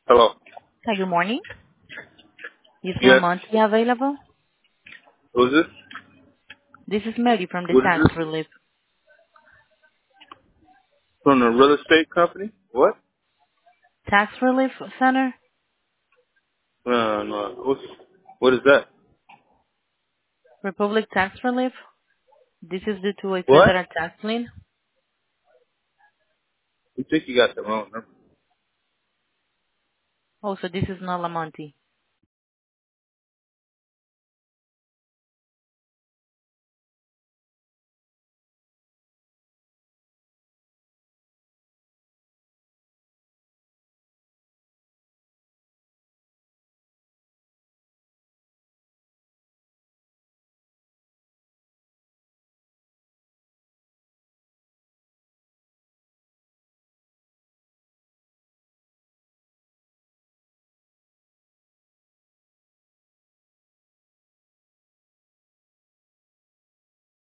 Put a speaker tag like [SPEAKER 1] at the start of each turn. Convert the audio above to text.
[SPEAKER 1] Hello.
[SPEAKER 2] Hi, good morning. Is
[SPEAKER 1] Yes.
[SPEAKER 2] Lamonte available?
[SPEAKER 1] Who's this?
[SPEAKER 2] This is Mary from the
[SPEAKER 1] What is
[SPEAKER 2] Tax
[SPEAKER 1] this?
[SPEAKER 2] Relief.
[SPEAKER 1] From the real estate company? What?
[SPEAKER 2] Tax Relief Center?
[SPEAKER 1] No. What is that?
[SPEAKER 2] Republic Tax Relief? This is due to a
[SPEAKER 1] What?
[SPEAKER 2] federal tax lien.
[SPEAKER 1] You think you got the wrong number?
[SPEAKER 2] Oh, so this is not Lamonte.